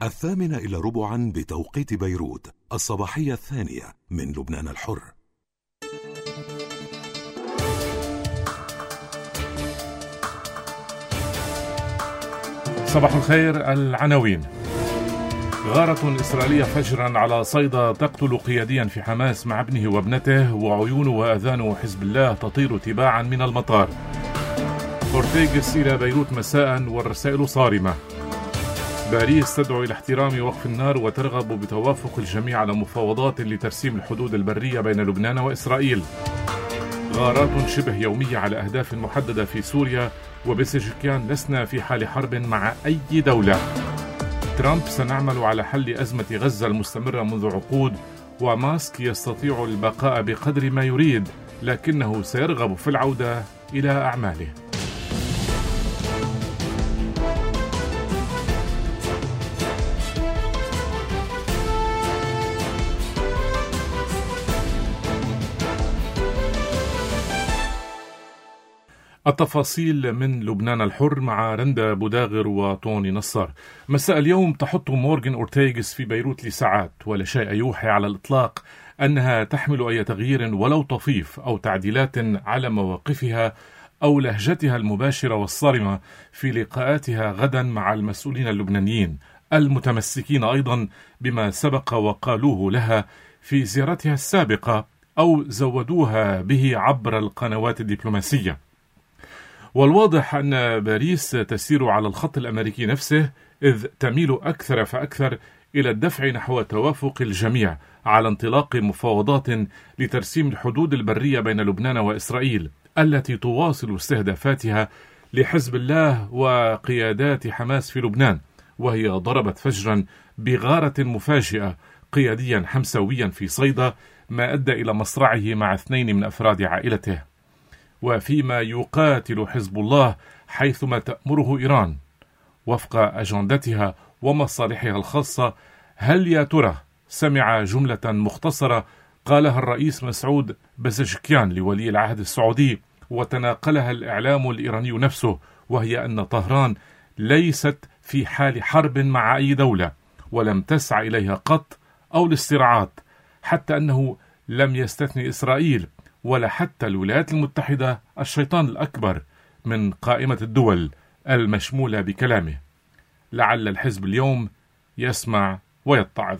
8:45 بتوقيت بيروت، الصباحية الثانية من لبنان الحر. صباح الخير. العناوين: غارة إسرائيلية فجرا على صيدا تقتل قياديا في حماس مع ابنه وابنته، وعيون وأذان حزب الله تطير تباعا من المطار. أورتيغس إلى بيروت مساء والرسائل صارمة. باريس تدعو إلى احترام وقف النار وترغب بتوافق الجميع على مفاوضات لترسيم الحدود البرية بين لبنان وإسرائيل. غارات شبه يومية على أهداف محددة في سوريا، وبسجكيان لسنا في حال حرب مع أي دولة. ترامب: سنعمل على حل أزمة غزة المستمرة منذ عقود. وماسك: يستطيع البقاء بقدر ما يريد، لكنه سيرغب في العودة إلى أعماله. التفاصيل من لبنان الحر مع رندا بوداغر وطوني نصر. مساء اليوم تحط مورغان أورتيغس في بيروت لساعات، ولا شيء يوحي على الإطلاق أنها تحمل أي تغيير ولو طفيف أو تعديلات على مواقفها أو لهجتها المباشرة والصارمة في لقاءاتها غدا مع المسؤولين اللبنانيين المتمسكين أيضا بما سبق وقالوه لها في زيارتها السابقة أو زودوها به عبر القنوات الدبلوماسية. والواضح أن باريس تسير على الخط الأمريكي نفسه، إذ تميل أكثر فأكثر إلى الدفع نحو توافق الجميع على انطلاق مفاوضات لترسيم الحدود البرية بين لبنان وإسرائيل التي تواصل استهدافاتها لحزب الله وقيادات حماس في لبنان، وهي ضربت فجرا بغارة مفاجئة قياديا حمساويا في صيدا، ما أدى إلى مصرعه مع 2 من أفراد عائلته. وفيما يقاتل حزب الله حيثما تأمره إيران وفق أجندتها ومصالحها الخاصة، هل يا ترى سمع جملة مختصرة قالها الرئيس مسعود بزشكيان لولي العهد السعودي وتناقلها الإعلام الإيراني نفسه، وهي أن طهران ليست في حال حرب مع أي دولة ولم تسعى إليها قط أو الاسترعاء، حتى أنه لم يستثني إسرائيل ولا حتى الولايات المتحدة الشيطان الأكبر من قائمة الدول المشمولة بكلامه. لعل الحزب اليوم يسمع ويتعظ.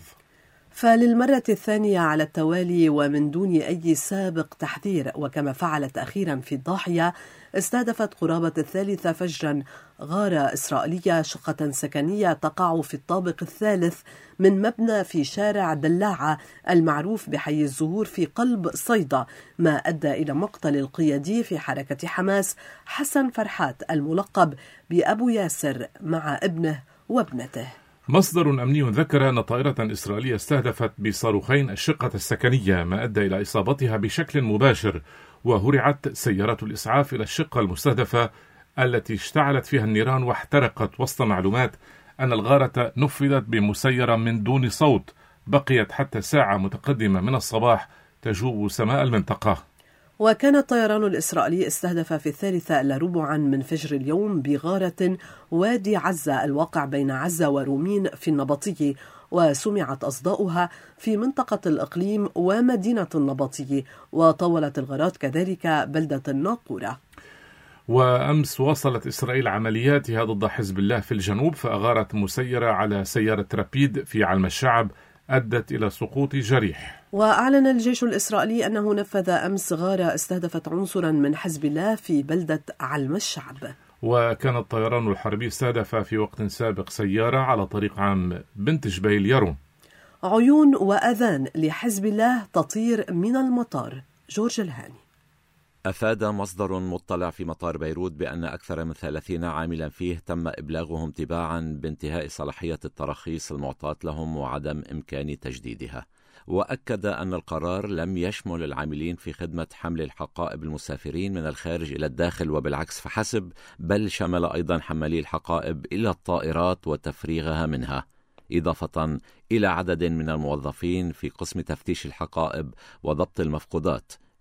فللمرة الثانية على التوالي ومن دون أي سابق تحذير، وكما فعلت أخيرا في الضاحية، استهدفت قرابة 3 فجرا غارة إسرائيلية شقة سكنية تقع في الطابق الثالث من مبنى في شارع دلاعة المعروف بحي الزهور في قلب صيدا، ما أدى إلى مقتل القيادي في حركة حماس حسن فرحات الملقب بأبو ياسر مع ابنه وابنته. مصدر أمني ذكر أن طائرة إسرائيلية استهدفت بصاروخين الشقة السكنية، ما أدى إلى إصابتها بشكل مباشر، وهرعت سيارة الإسعاف إلى الشقة المستهدفة التي اشتعلت فيها النيران واحترقت، وسط معلومات أن الغارة نفذت بمسيرة من دون صوت بقيت حتى ساعة متقدمة من الصباح تجوب سماء المنطقة. وكان الطيران الإسرائيلي استهدف في 3:15 من فجر اليوم بغارة وادي عزة الواقع بين عزة ورومين في النبطي، وسمعت أصداؤها في منطقة الإقليم ومدينة النبطي، وطولت الغارات كذلك بلدة الناقورة. وأمس واصلت إسرائيل عملياتها ضد حزب الله في الجنوب، فأغارت مسيرة على سيارة رابيد في علم الشعب أدت إلى سقوط جريح. وأعلن الجيش الإسرائيلي أنه نفذ أمس غارة استهدفت عنصرا من حزب الله في بلدة علم الشعب. وكان الطيران الحربي استهدف في وقت سابق سيارة على طريق عام بنت جبيل يرون. عيون وأذان لحزب الله تطير من المطار. جورج الهاني. أفاد مصدر مطلع في مطار بيروت بأن أكثر من 30 عاملا فيه تم إبلاغهم تباعا بانتهاء صلاحية التراخيص المعطاة لهم وعدم إمكان تجديدها. وأكد أن القرار لم يشمل العاملين في خدمة حمل الحقائب المسافرين من الخارج إلى الداخل وبالعكس فحسب، بل شمل أيضا حملي الحقائب إلى الطائرات وتفريغها منها، إضافة إلى عدد من الموظفين في قسم تفتيش الحقائب وضبط المفقودات،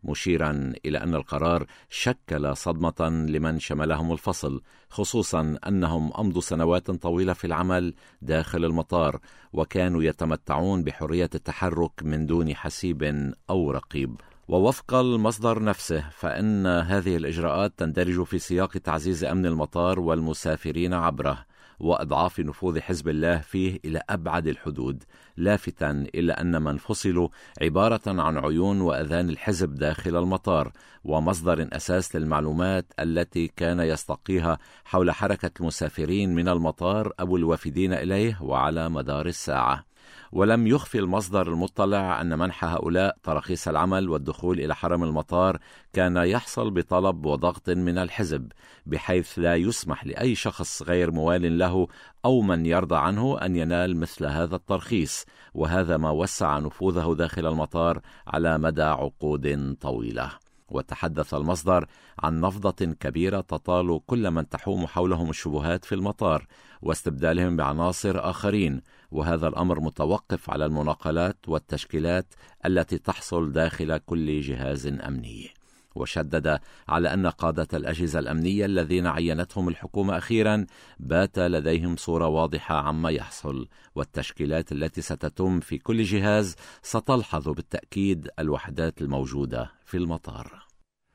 مشيرا إلى أن القرار شكل صدمة لمن شملهم الفصل، خصوصا أنهم أمضوا سنوات طويلة في العمل داخل المطار وكانوا يتمتعون بحرية التحرك من دون حسيب أو رقيب. ووفق المصدر نفسه فإن هذه الإجراءات تندرج في سياق تعزيز أمن المطار والمسافرين عبره وإضعاف نفوذ حزب الله فيه إلى أبعد الحدود، لافتا إلى أن من فصلوا عبارة عن عيون وأذان الحزب داخل المطار ومصدر أساس للمعلومات التي كان يستقيها حول حركة المسافرين من المطار أو الوافدين إليه وعلى مدار الساعة. ولم يخفي المصدر المطلع أن منح هؤلاء تراخيص العمل والدخول إلى حرم المطار كان يحصل بطلب وضغط من الحزب، بحيث لا يسمح لأي شخص غير موال له أو من يرضى عنه أن ينال مثل هذا الترخيص، وهذا ما وسع نفوذه داخل المطار على مدى عقود طويلة. وتحدث المصدر عن نفضة كبيرة تطال كل من تحوم حولهم الشبهات في المطار واستبدالهم بعناصر آخرين، وهذا الأمر متوقف على المناقلات والتشكيلات التي تحصل داخل كل جهاز أمني. وشدد على أن قادة الأجهزة الأمنية الذين عينتهم الحكومة أخيرا بات لديهم صورة واضحة عما يحصل، والتشكيلات التي ستتم في كل جهاز ستلحظ بالتأكيد الوحدات الموجودة في المطار.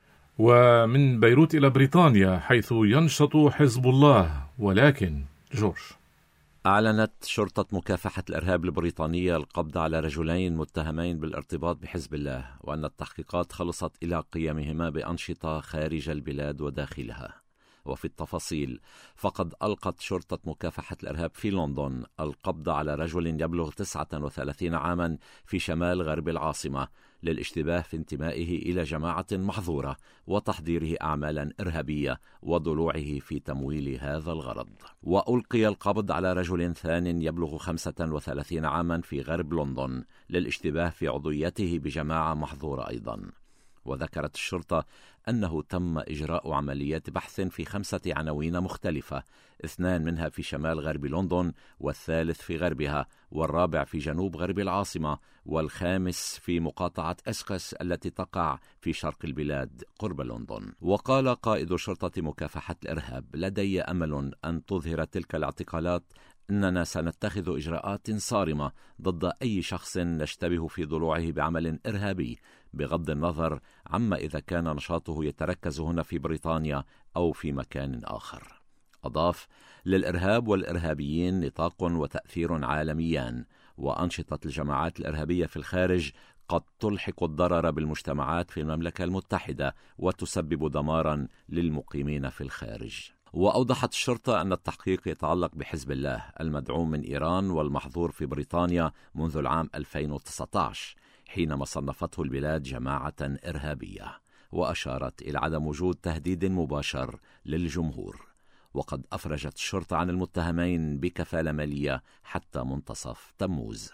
ومن بيروت إلى بريطانيا حيث ينشط حزب الله، ولكن جورج. أعلنت شرطة مكافحة الإرهاب البريطانية القبض على رجلين متهمين بالارتباط بحزب الله، وأن التحقيقات خلصت إلى قيامهما بأنشطة خارج البلاد وداخلها. وفي التفاصيل فقد ألقت شرطة مكافحة الإرهاب في لندن القبض على رجل يبلغ 39 عاما في شمال غرب العاصمة للاشتباه في انتمائه إلى جماعة محظورة وتحضيره أعمالا إرهابية وضلوعه في تمويل هذا الغرض. وألقي القبض على رجل ثان يبلغ 35 عاما في غرب لندن للاشتباه في عضويته بجماعة محظورة أيضا. وذكرت الشرطة أنه تم إجراء عمليات بحث في 5 عناوين مختلفة، 2 منها في شمال غرب لندن، والثالث في غربها، والرابع في جنوب غرب العاصمة، والخامس في مقاطعة أسكس التي تقع في شرق البلاد قرب لندن. وقال قائد شرطة مكافحة الإرهاب: لدي أمل أن تظهر تلك الاعتقالات أننا سنتخذ إجراءات صارمة ضد أي شخص نشتبه في ضلوعه بعمل إرهابي، بغض النظر عما إذا كان نشاطه يتركز هنا في بريطانيا أو في مكان آخر. أضاف: للإرهاب والإرهابيين نطاق وتأثير عالميان، وأنشطة الجماعات الإرهابية في الخارج قد تلحق الضرر بالمجتمعات في المملكة المتحدة وتسبب دمارا للمقيمين في الخارج. وأوضحت الشرطة أن التحقيق يتعلق بحزب الله المدعوم من إيران والمحظور في بريطانيا منذ العام 2019 حينما صنفته البلاد جماعة إرهابية، وأشارت إلى عدم وجود تهديد مباشر للجمهور. وقد أفرجت الشرطة عن المتهمين بكفالة مالية حتى منتصف تموز.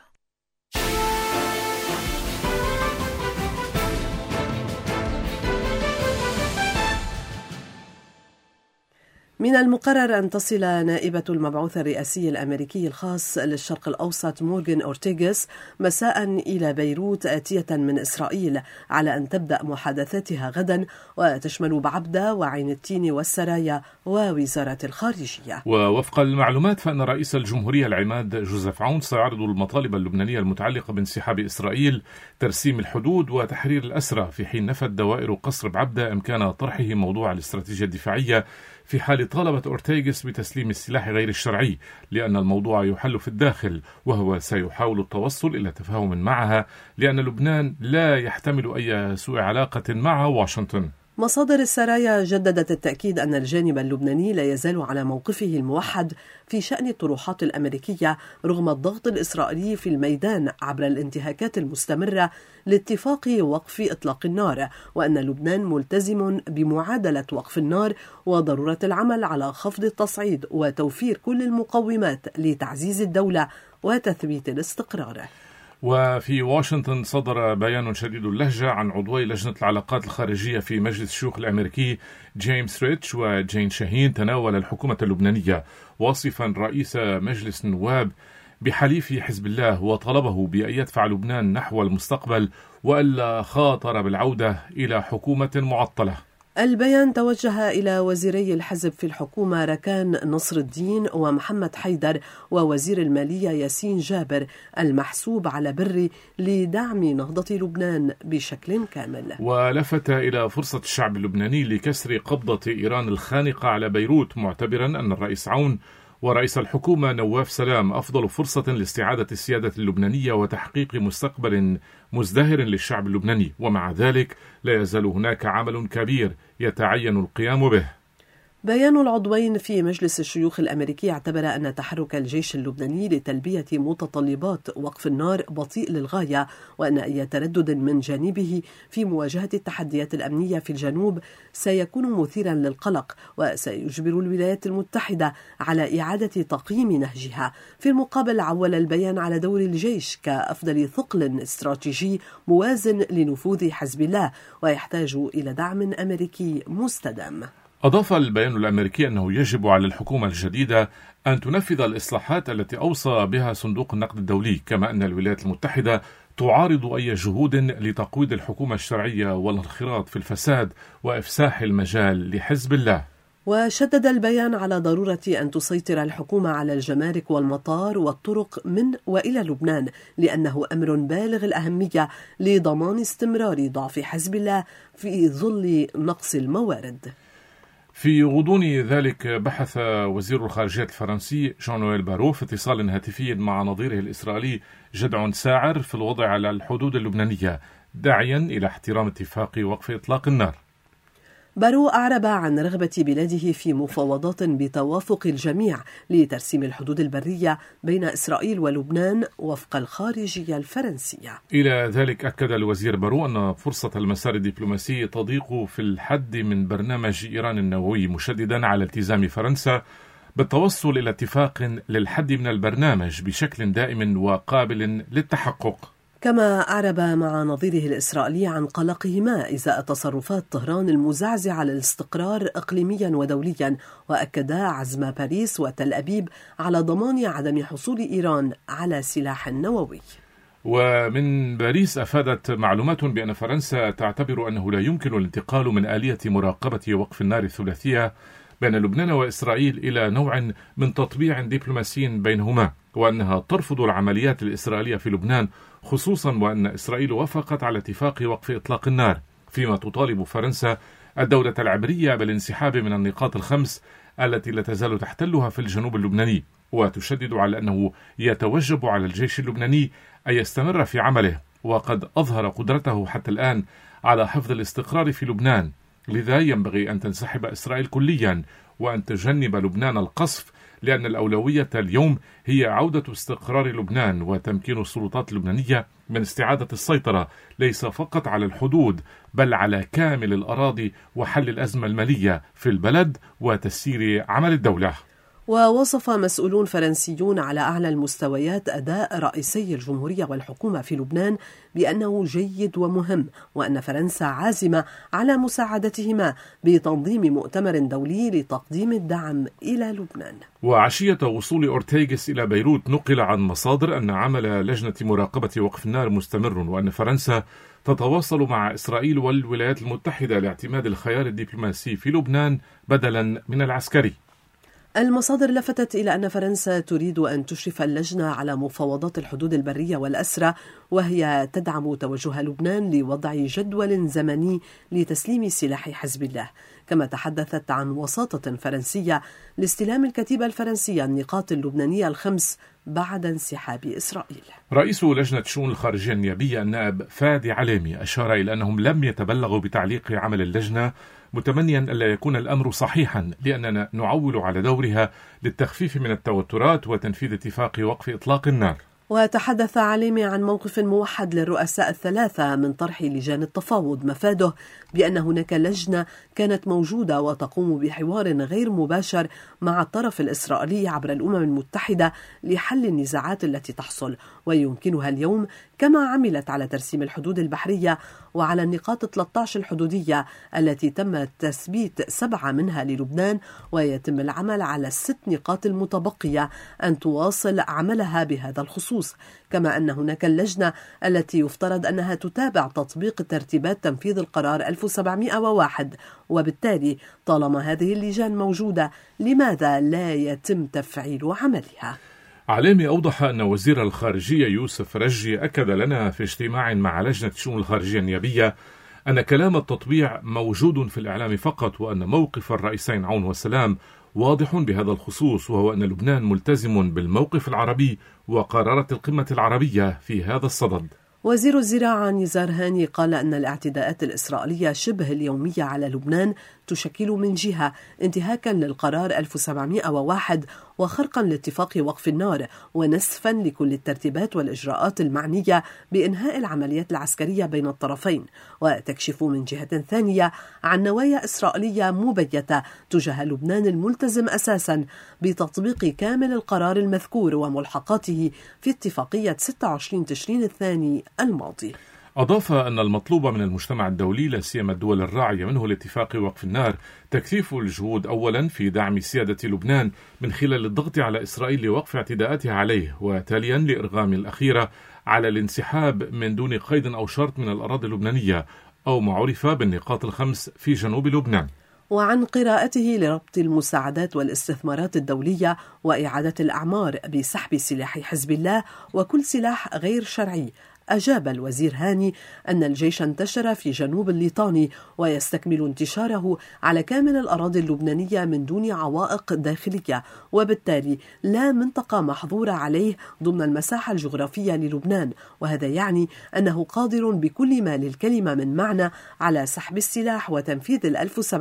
من المقرر أن تصل نائبة المبعوث الرئاسي الأمريكي الخاص للشرق الأوسط مورغان أورتيغاس مساء إلى بيروت آتية من إسرائيل، على أن تبدأ محادثاتها غدا، وتشمل بعبدة وعين التين والسرايا ووزارة الخارجية. ووفق المعلومات فإن رئيس الجمهورية العماد جوزيف عون سيعرض المطالب اللبنانية المتعلقة بانسحاب إسرائيل، ترسيم الحدود، وتحرير الأسرى، في حين نفت دوائر قصر بعبدة إمكان طرحه موضوع الاستراتيجية الدفاعية في حال طالبت أورتيغاس بتسليم السلاح غير الشرعي، لأن الموضوع يحل في الداخل، وهو سيحاول التوصل إلى تفاهم معها، لأن لبنان لا يحتمل أي سوء علاقة مع واشنطن. مصادر السرايا جددت التأكيد أن الجانب اللبناني لا يزال على موقفه الموحد في شأن الطروحات الأمريكية رغم الضغط الإسرائيلي في الميدان عبر الانتهاكات المستمرة لاتفاق وقف إطلاق النار، وأن لبنان ملتزم بمعادلة وقف النار وضرورة العمل على خفض التصعيد وتوفير كل المقومات لتعزيز الدولة وتثبيت الاستقرار. وفي واشنطن صدر بيان شديد اللهجة عن عضوي لجنة العلاقات الخارجية في مجلس الشيوخ الأمريكي جيمس ريتش وجين شاهين تناول الحكومة اللبنانية، واصفا رئيس مجلس النواب بحليف حزب الله، وطلبه بأن يدفع لبنان نحو المستقبل وألا خاطر بالعودة إلى حكومة معطلة. البيان توجه إلى وزيري الحزب في الحكومة ركان نصر الدين ومحمد حيدر ووزير المالية ياسين جابر المحسوب على بري لدعم نهضة لبنان بشكل كامل. ولفت إلى فرصة الشعب اللبناني لكسر قبضة إيران الخانقة على بيروت، معتبرا أن الرئيس عون ورئيس الحكومة نواف سلام أفضل فرصة لاستعادة السيادة اللبنانية وتحقيق مستقبل مزدهر للشعب اللبناني، ومع ذلك لا يزال هناك عمل كبير يتعين القيام به. بيان العضوين في مجلس الشيوخ الأمريكي اعتبر أن تحرك الجيش اللبناني لتلبية متطلبات وقف النار بطيء للغاية، وأن أي تردد من جانبه في مواجهة التحديات الأمنية في الجنوب سيكون مثيرا للقلق، وسيجبر الولايات المتحدة على إعادة تقييم نهجها. في المقابل عول البيان على دور الجيش كأفضل ثقل استراتيجي موازن لنفوذ حزب الله، ويحتاج إلى دعم أمريكي مستدام. أضاف البيان الأمريكي أنه يجب على الحكومة الجديدة أن تنفذ الإصلاحات التي أوصى بها صندوق النقد الدولي، كما أن الولايات المتحدة تعارض أي جهود لتقويض الحكومة الشرعية والانخراط في الفساد وإفساح المجال لحزب الله. وشدد البيان على ضرورة أن تسيطر الحكومة على الجمارك والمطار والطرق من وإلى لبنان، لأنه أمر بالغ الأهمية لضمان استمرار ضعف حزب الله في ظل نقص الموارد. في غضون ذلك بحث وزير الخارجية الفرنسي جان نويل بارو في اتصال هاتفي مع نظيره الإسرائيلي جدعون ساعر في الوضع على الحدود اللبنانية، داعيا إلى احترام اتفاق وقف إطلاق النار. بارو أعرب عن رغبة بلاده في مفاوضات بتوافق الجميع لترسيم الحدود البرية بين إسرائيل ولبنان وفق الخارجية الفرنسية. إلى ذلك أكد الوزير بارو أن فرصة المسار الدبلوماسي تضيق في الحد من برنامج إيران النووي، مشددا على التزام فرنسا بالتوصل إلى اتفاق للحد من البرنامج بشكل دائم وقابل للتحقق. كما أعرب مع نظيره الإسرائيلي عن قلقهما إزاء تصرفات طهران المزعزعة للاستقرار إقليميا ودوليا، وأكدا عزم باريس وتل أبيب على ضمان عدم حصول إيران على سلاح نووي. ومن باريس أفادت معلومات بأن فرنسا تعتبر أنه لا يمكن الانتقال من آلية مراقبة وقف النار الثلاثية بين لبنان وإسرائيل إلى نوع من تطبيع دبلوماسي بينهما، وأنها ترفض العمليات الإسرائيلية في لبنان، خصوصا وأن إسرائيل وافقت على اتفاق وقف إطلاق النار، فيما تطالب فرنسا الدولة العبرية بالانسحاب من النقاط الخمس التي لا تزال تحتلها في الجنوب اللبناني، وتشدد على أنه يتوجب على الجيش اللبناني أن يستمر في عمله، وقد أظهر قدرته حتى الآن على حفظ الاستقرار في لبنان، لذا ينبغي أن تنسحب إسرائيل كليا وأن تجنب لبنان القصف، لأن الأولوية اليوم هي عودة استقرار لبنان وتمكين السلطات اللبنانية من استعادة السيطرة ليس فقط على الحدود بل على كامل الأراضي، وحل الأزمة المالية في البلد وتسيير عمل الدولة. ووصف مسؤولون فرنسيون على أعلى المستويات أداء رئيسي الجمهورية والحكومة في لبنان بأنه جيد ومهم، وأن فرنسا عازمة على مساعدتهما بتنظيم مؤتمر دولي لتقديم الدعم إلى لبنان. وعشية وصول أورتيغس إلى بيروت نقل عن مصادر أن عمل لجنة مراقبة وقف النار مستمر، وأن فرنسا تتواصل مع إسرائيل والولايات المتحدة لاعتماد الخيار الدبلوماسي في لبنان بدلا من العسكري. المصادر لفتت إلى أن فرنسا تريد أن تشرف اللجنة على مفاوضات الحدود البرية والأسرى، وهي تدعم توجه لبنان لوضع جدول زمني لتسليم سلاح حزب الله. كما تحدثت عن وساطة فرنسية لاستلام الكتيبة الفرنسية النقاط اللبنانية الخمس بعد انسحاب إسرائيل. رئيس لجنة شؤون الخارجية النيابية النائب فادي عليمي أشار إلى أنهم لم يتبلغوا بتعليق عمل اللجنة، متمنيا ألا يكون الأمر صحيحا، لأننا نعول على دورها للتخفيف من التوترات وتنفيذ اتفاق وقف إطلاق النار. وتحدث عليمي عن موقف موحد للرؤساء الثلاثة من طرح لجان التفاوض، مفاده بأن هناك لجنة كانت موجودة وتقوم بحوار غير مباشر مع الطرف الإسرائيلي عبر الأمم المتحدة لحل النزاعات التي تحصل، ويمكنها اليوم كما عملت على ترسيم الحدود البحرية وعلى النقاط 13 الحدودية التي تم تثبيت 7 منها للبنان ويتم العمل على 6 نقاط المتبقية أن تواصل عملها بهذا الخصوص، كما أن هناك اللجنة التي يفترض أنها تتابع تطبيق ترتيبات تنفيذ القرار 1701. وبالتالي طالما هذه اللجان موجودة لماذا لا يتم تفعيل عملها؟ علامي أوضح أن وزير الخارجية يوسف رجي أكد لنا في اجتماع مع لجنة الشؤون الخارجية النيابية أن كلام التطبيع موجود في الإعلام فقط، وأن موقف الرئيسين عون وسلام واضح بهذا الخصوص، وهو أن لبنان ملتزم بالموقف العربي وقرارات القمة العربية في هذا الصدد. وزير الزراعة نزار هاني قال أن الاعتداءات الإسرائيلية شبه اليومية على لبنان تشكل من جهة انتهاكا للقرار 1701 وخرقا لاتفاق وقف النار ونسفا لكل الترتيبات والإجراءات المعنية بإنهاء العمليات العسكرية بين الطرفين، وتكشف من جهة ثانية عن نوايا إسرائيلية مبيتة تجاه لبنان الملتزم أساسا بتطبيق كامل القرار المذكور وملحقاته في اتفاقية 26 تشرين الثاني الماضي. أضاف أن المطلوب من المجتمع الدولي لا سيما الدول الراعية منه لاتفاق وقف النار تكثيف الجهود أولا في دعم سيادة لبنان من خلال الضغط على إسرائيل لوقف اعتداءاتها عليه، وتاليا لإرغام الأخيرة على الانسحاب من دون قيد أو شرط من الأراضي اللبنانية أو ما عرف بالنقاط الخمس في جنوب لبنان. وعن قراءته لربط المساعدات والاستثمارات الدولية وإعادة الأعمار بسحب سلاح حزب الله وكل سلاح غير شرعي، أجاب الوزير هاني أن الجيش انتشر في جنوب الليطاني ويستكمل انتشاره على كامل الأراضي اللبنانية من دون عوائق داخلية، وبالتالي لا منطقة محظورة عليه ضمن المساحة الجغرافية للبنان، وهذا يعني أنه قادر بكل ما للكلمة من معنى على سحب السلاح وتنفيذ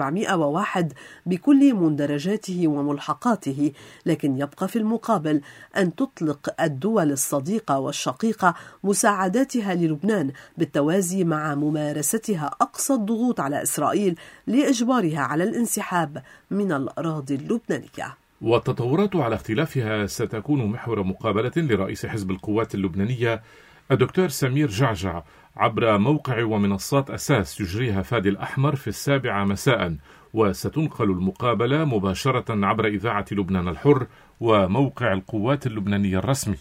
1701 بكل مندرجاته وملحقاته، لكن يبقى في المقابل أن تطلق الدول الصديقة والشقيقة مساعداتها للبنان بالتوازي مع ممارستها أقصى الضغوط على إسرائيل لإجبارها على الانسحاب من الأراضي اللبنانية. والتطورات على اختلافها ستكون محور مقابلة لرئيس حزب القوات اللبنانية الدكتور سمير جعجع عبر موقع ومنصات أساس يجريها فادي الأحمر في 7 مساء، وستنقل المقابلة مباشرة عبر إذاعة لبنان الحر وموقع القوات اللبنانية الرسمي.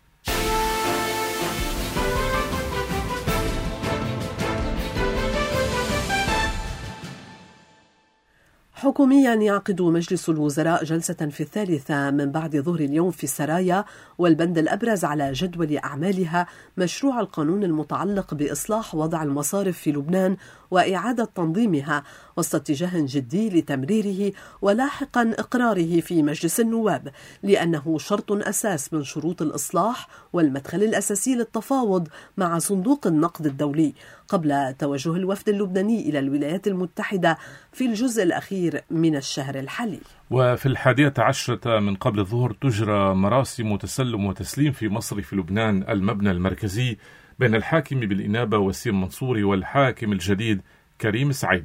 حكوميا يعقد مجلس الوزراء جلسة في 3 من بعد ظهر اليوم في السرايا، والبند الأبرز على جدول أعمالها مشروع القانون المتعلق بإصلاح وضع المصارف في لبنان وإعادة تنظيمها وسط اتجاه جدي لتمريره ولاحقا إقراره في مجلس النواب، لأنه شرط أساس من شروط الإصلاح والمدخل الأساسي للتفاوض مع صندوق النقد الدولي قبل توجه الوفد اللبناني إلى الولايات المتحدة في الجزء الأخير من الشهر الحالي. وفي 11 من قبل الظهر تجرى مراسم تسلم وتسليم في مصرف لبنان المبنى المركزي بين الحاكم بالإنابة وسيم منصوري والحاكم الجديد كريم سعيد.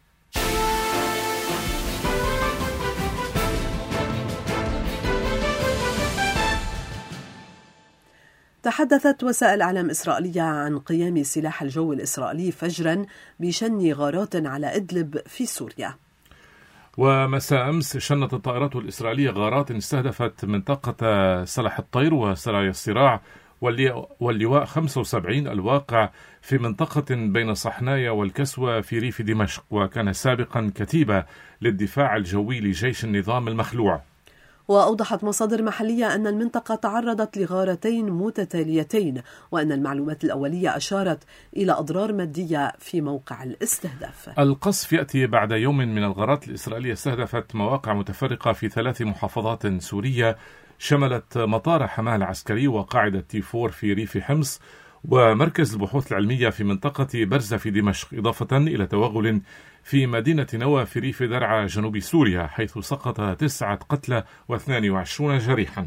تحدثت وسائل إعلام إسرائيلية عن قيام سلاح الجو الإسرائيلي فجرا بشن غارات على إدلب في سوريا. ومساء أمس شنت الطائرات الإسرائيلية غارات استهدفت منطقة سلح الطير وسرايا الصراع واللواء 75 الواقع في منطقة بين صحنايا والكسوة في ريف دمشق، وكان سابقا كتيبة للدفاع الجوي لجيش النظام المخلوع. وأوضحت مصادر محلية أن المنطقة تعرضت لغارتين متتاليتين، وأن المعلومات الأولية أشارت إلى أضرار مادية في موقع الاستهداف. القصف يأتي بعد يوم من الغارات الإسرائيلية استهدفت مواقع متفرقة في 3 محافظات سورية شملت مطار حماه العسكري وقاعدة T4 في ريف حمص ومركز البحوث العلمية في منطقة برزة في دمشق، إضافة إلى توغل في مدينة نوى في ريف درعا جنوب سوريا حيث سقط 9 قتلى و22 جريحا.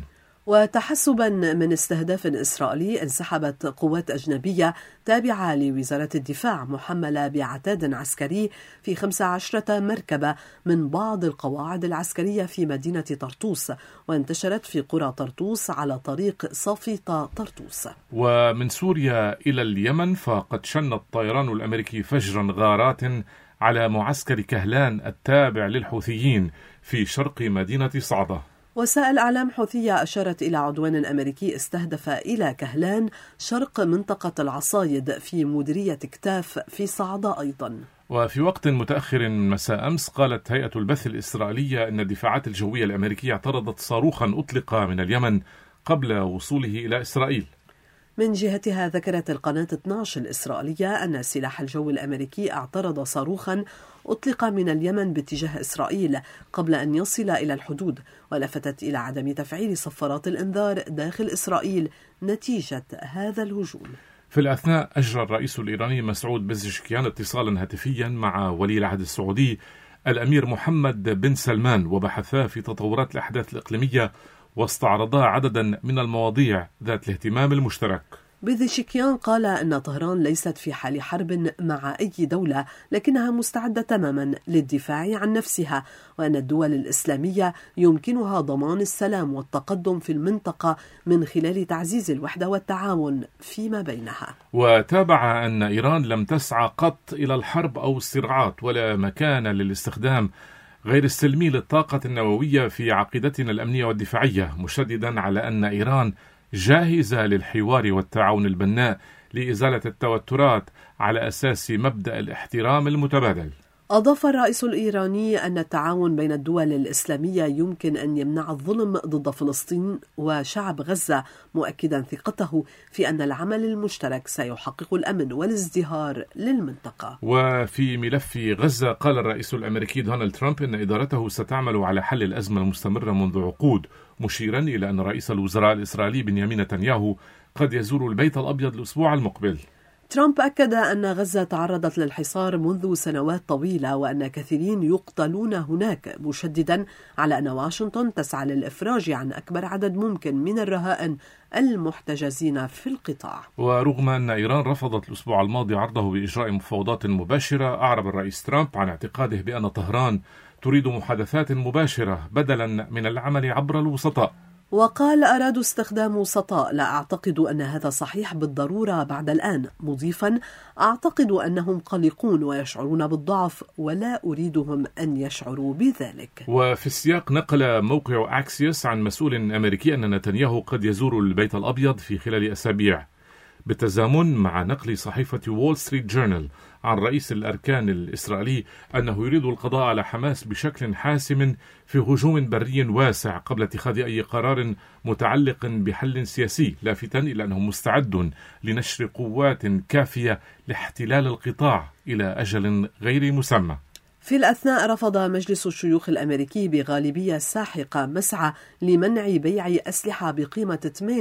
وتحسبا من استهداف إسرائيلي، انسحبت قوات أجنبية تابعة لوزارة الدفاع محملة بعتاد عسكري في 15 مركبة من بعض القواعد العسكرية في مدينة طرطوس، وانتشرت في قرى طرطوس على طريق صافيطة طرطوس. ومن سوريا إلى اليمن، فقد شن الطيران الأمريكي فجرا غارات على معسكر كهلان التابع للحوثيين في شرق مدينة صعدة. وسائل أعلام حوثية أشارت إلى عدوان أمريكي استهدف إلى كهلان شرق منطقة العصايد في مديرية كتاف في صعدة أيضا. وفي وقت متأخر مساء أمس، قالت هيئة البث الإسرائيلية أن الدفاعات الجوية الأمريكية اعترضت صاروخا أطلق من اليمن قبل وصوله إلى إسرائيل. من جهتها ذكرت القناة 12 الإسرائيلية أن السلاح الجوي الأمريكي اعترض صاروخا أطلق من اليمن باتجاه إسرائيل قبل أن يصل إلى الحدود، ولفتت إلى عدم تفعيل صفارات الإنذار داخل إسرائيل نتيجة هذا الهجوم. في الأثناء، أجرى الرئيس الإيراني مسعود بزشكيان اتصالا هاتفيا مع ولي العهد السعودي الأمير محمد بن سلمان، وبحثا في تطورات الأحداث الإقليمية واستعرضا عددا من المواضيع ذات الاهتمام المشترك. بزشكيان قال أن طهران ليست في حال حرب مع أي دولة، لكنها مستعدة تماما للدفاع عن نفسها، وأن الدول الإسلامية يمكنها ضمان السلام والتقدم في المنطقة من خلال تعزيز الوحدة والتعاون فيما بينها. وتابع أن إيران لم تسعى قط إلى الحرب أو الصراعات، ولا مكان للاستخدام غير السلمي للطاقة النووية في عقيدتنا الأمنية والدفاعية، مشددا على أن إيران جاهزة للحوار والتعاون البناء لإزالة التوترات على أساس مبدأ الاحترام المتبادل. أضاف الرئيس الإيراني أن التعاون بين الدول الإسلامية يمكن أن يمنع الظلم ضد فلسطين وشعب غزة، مؤكدا ثقته في أن العمل المشترك سيحقق الأمن والازدهار للمنطقة. وفي ملف غزة، قال الرئيس الأمريكي دونالد ترامب أن إدارته ستعمل على حل الأزمة المستمرة منذ عقود، مشيرا إلى أن رئيس الوزراء الإسرائيلي بنيامين نتنياهو قد يزور البيت الأبيض الأسبوع المقبل. ترامب أكد أن غزة تعرضت للحصار منذ سنوات طويلة وأن كثيرين يقتلون هناك، مشددا على أن واشنطن تسعى للإفراج عن أكبر عدد ممكن من الرهائن المحتجزين في القطاع. ورغم أن إيران رفضت الأسبوع الماضي عرضه بإجراء مفاوضات مباشرة، أعرب الرئيس ترامب عن اعتقاده بأن طهران تريد محادثات مباشرة بدلا من العمل عبر الوسطاء. وقال: أرادوا استخدام وسطاء، لا أعتقد أن هذا صحيح بالضرورة بعد الآن، مضيفا: أعتقد أنهم قلقون ويشعرون بالضعف ولا أريدهم أن يشعروا بذلك. وفي السياق، نقل موقع أكسيوس عن مسؤول أمريكي أن نتنياهو قد يزور البيت الأبيض في خلال أسابيع، بالتزامن مع نقل صحيفة وول ستريت جورنال عن رئيس الأركان الإسرائيلي أنه يريد القضاء على حماس بشكل حاسم في هجوم بري واسع قبل اتخاذ أي قرار متعلق بحل سياسي، لافتا إلى أنه مستعد لنشر قوات كافية لاحتلال القطاع إلى أجل غير مسمى. في الأثناء، رفض مجلس الشيوخ الأمريكي بغالبية ساحقة مسعى لمنع بيع أسلحة بقيمة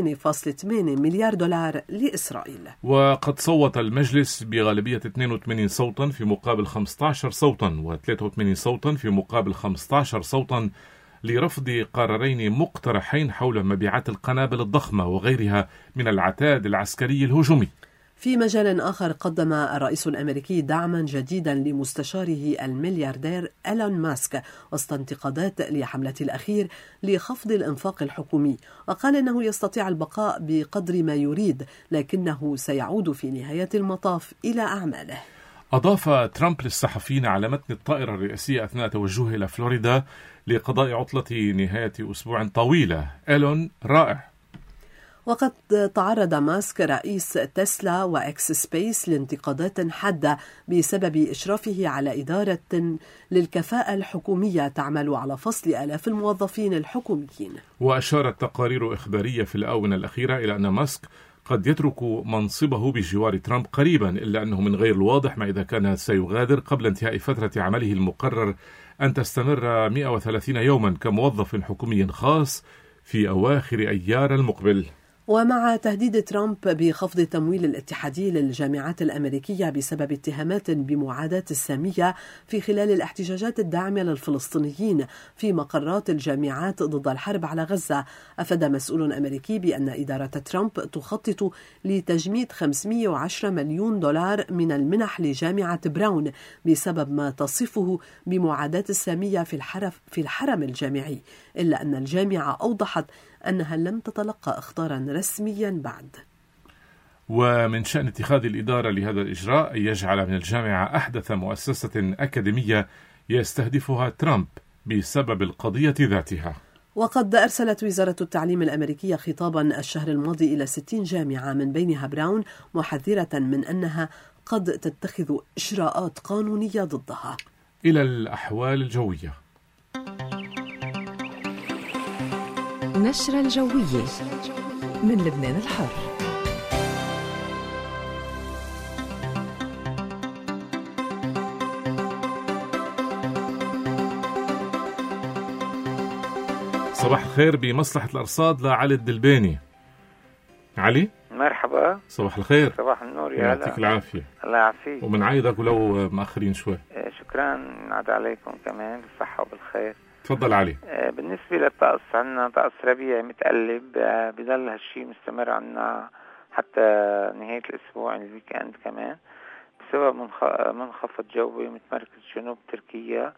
8.8 مليار دولار لإسرائيل. وقد صوت المجلس بغالبية 82 صوتا في مقابل 15 صوتا و83 صوتا في مقابل 15 صوتا لرفض قرارين مقترحين حول مبيعات القنابل الضخمة وغيرها من العتاد العسكري الهجومي. في مجال آخر، قدم الرئيس الأمريكي دعما جديدا لمستشاره الملياردير إيلون ماسك وسط انتقادات لحملته الأخير لخفض الإنفاق الحكومي، وقال إنه يستطيع البقاء بقدر ما يريد، لكنه سيعود في نهاية المطاف إلى أعماله. أضاف ترامب للصحفيين على متن الطائرة الرئاسية أثناء توجهه إلى فلوريدا لقضاء عطلة نهاية أسبوع طويلة: إيلون رائع. وقد تعرض ماسك رئيس تسلا وإكس سبيس لانتقادات حادة بسبب إشرافه على إدارة للكفاءة الحكومية تعمل على فصل آلاف الموظفين الحكوميين. وأشارت تقارير إخبارية في الآونة الأخيرة إلى أن ماسك قد يترك منصبه بجوار ترامب قريبا، إلا أنه من غير الواضح ما إذا كان سيغادر قبل انتهاء فترة عمله المقرر أن تستمر 130 يوما كموظف حكومي خاص في أواخر أيار المقبل. ومع تهديد ترامب بخفض تمويل الاتحادية للجامعات الأمريكية بسبب اتهامات بمعاداة السامية في خلال الاحتجاجات الداعمة للفلسطينيين في مقرات الجامعات ضد الحرب على غزة، أفاد مسؤول أمريكي بأن إدارة ترامب تخطط لتجميد $510 مليون من المنح لجامعة براون بسبب ما تصفه بمعاداة السامية في الحرم الجامعي، إلا أن الجامعة أوضحت أنها لم تتلقى إخطارا رسميا بعد. ومن شأن اتخاذ الإدارة لهذا الإجراء أن يجعل من الجامعة أحدث مؤسسة أكاديمية يستهدفها ترامب بسبب القضية ذاتها. وقد أرسلت وزارة التعليم الأمريكية خطابا الشهر الماضي إلى 60 جامعة من بينها براون، محذرة من أنها قد تتخذ إجراءات قانونية ضدها. إلى الأحوال الجوية. نشرة الجوية من لبنان الحر. صباح الخير بمصلحة الأرصاد لعلي الدلباني. علي مرحبا. صباح الخير. صباح النور. يا يعطيك العافية. الله يعافيك. ومنعيدك ولو مأخرين شوي. شكرا. نعد عليكم كمان بالصحة وبالخير. تفضل علي. بالنسبة للطقس، عنا طقس ربيعي متقلب، بضل هالشي مستمر عنا حتى نهاية الأسبوع، الويك اند كمان، بسبب منخفض جوي متمركز جنوب تركيا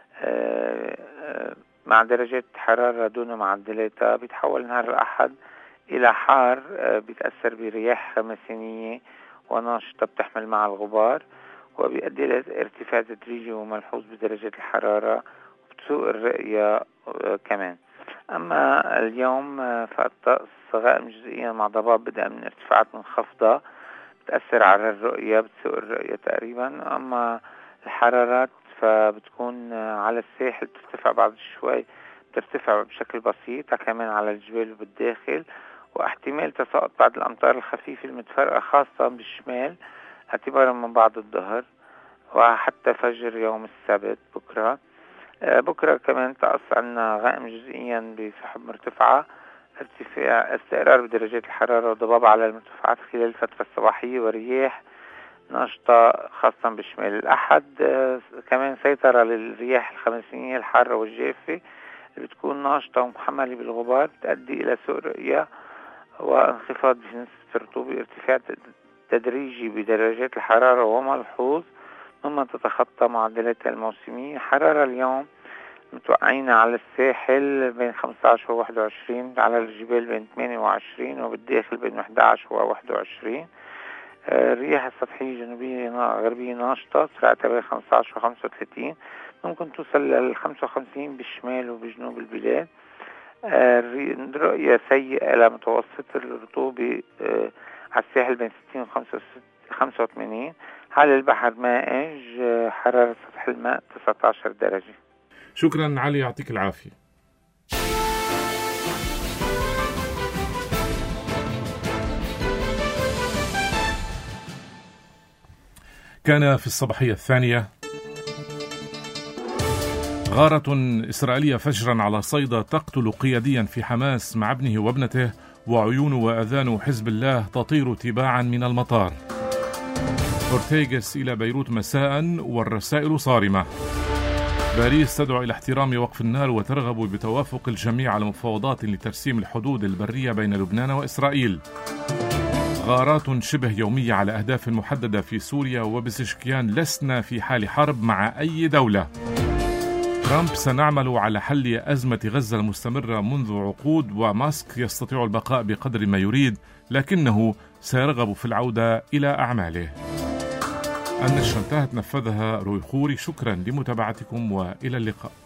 مع درجات حرارة دون معدلاتها. بيتحول نهار الأحد إلى حار، بيتأثر برياح خمسينية وناشطة بتحمل مع الغبار، وبيؤدي إلى ارتفاع تدريجي وملحوظ بدرجات الحرارة وبتسوء الرؤية كمان. أما اليوم فالطقس غائم جزئيا مع ضباب بدءا من ارتفاعات منخفضة بتأثر على الرؤية، بتسوء الرؤية تقريبا. أما الحرارات فبتكون على الساحل بترتفع بعد شوي، بترتفع بشكل بسيط كمان على الجبال وبالداخل، واحتمال تساقط بعض الأمطار الخفيفة المتفرقة خاصة بالشمال اعتبارا من بعد الظهر وحتى فجر يوم السبت بكرة كمان طقس عنا غائم جزئيا بسحب مرتفعة، استقرار بدرجات الحرارة وضباب على المرتفعات خلال الفترة الصباحية، ورياح ناشطة خاصة بالشمال. الأحد كمان سيطرة للرياح الخمسينية الحارة والجافة اللي بتكون ناشطة ومحملة بالغبار، بتؤدي إلى سوء رؤية وانخفاض بنسبة الرطوبة، ارتفاع تدريجي بدرجات الحرارة وملحوظ مما تتخطى معدلاتها الموسمية. حرارة اليوم متوقعين على الساحل بين 15 و 21، على الجبال بين 28 وبالداخل بين 11 و 21. الرياح السطحية جنوبية غربية ناشطة سرعتها بين 15 و 35، ممكن توصل لل 55 بالشمال وبجنوب البلاد. الرؤية سيئة إلى متوسط، الرطوبة على الساحل بين 60 و 85. حال البحر مائج، حرارة سطح الماء 19 درجة. شكرا علي، يعطيك العافية. كان في الصباحية الثانية غارة إسرائيلية فجرا على صيدا تقتل قياديا في حماس مع ابنه وابنته، وعيون وأذان حزب الله تطير تباعا من المطار. أورتيغس إلى بيروت مساء والرسائل صارمة. باريس تدعو إلى احترام وقف النار وترغب بتوافق الجميع على مفاوضات لترسيم الحدود البرية بين لبنان وإسرائيل. غارات شبه يومية على أهداف محددة في سوريا وبزشكيان. لسنا في حال حرب مع أي دولة. ترامب: سنعمل على حل أزمة غزة المستمرة منذ عقود، وماسك يستطيع البقاء بقدر ما يريد لكنه سيرغب في العودة إلى أعماله. النشرة انتهت، نفذها روي خوري. شكرا لمتابعتكم وإلى اللقاء.